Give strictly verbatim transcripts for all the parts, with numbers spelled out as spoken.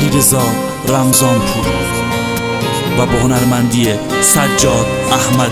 علیرضا رمضانپور و با هنرمندی سجاد احمد.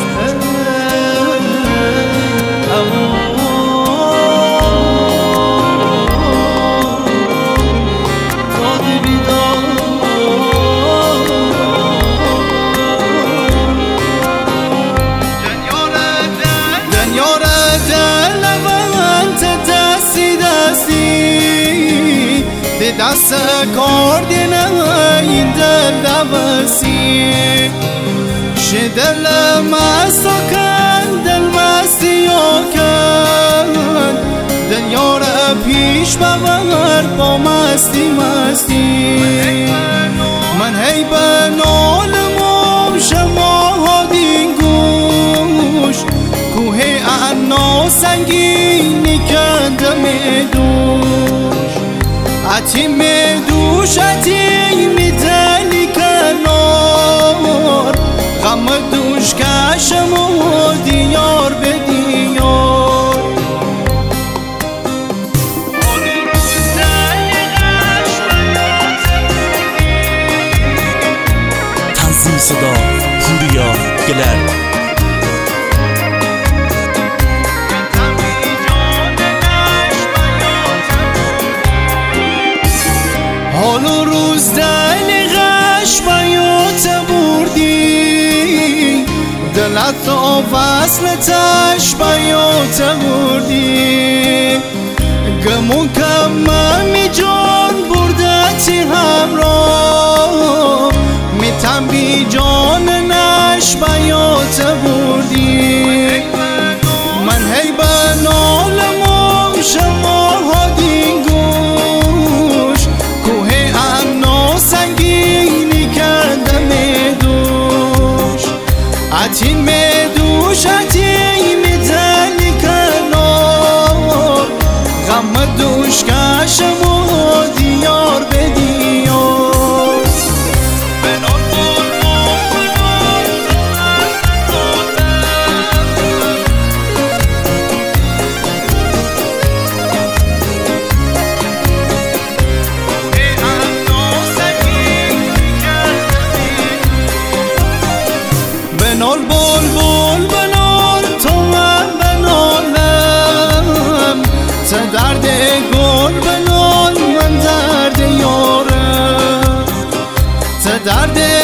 دست کردی این دل دوسی شه دل مستو کن دل مستیو کن دل یار پیش ببر با مستی مستی من هی به نالمم شما هادین گوش کوه انا سنگینی کندم دوش عتی می دوش عتی می دلی کنار غم دوش کشم و دیار به دیار تنظیم صدا پوریا گلر. حال و روز دل غش بیات بردی دلت و وصلتش بیات بردی گمون کممی جان بردتی همراه میتم بی جان نش بیات بردی من هی به نالمم شما هادین گوش کوه انا سنگینی کردم دوش عتی می دوش عتی می دلی کنار غم دوش کشم و دیار به دیار بنال بول بول بنال تو من بنالم تا درد گل بنال من درد یارم تا درد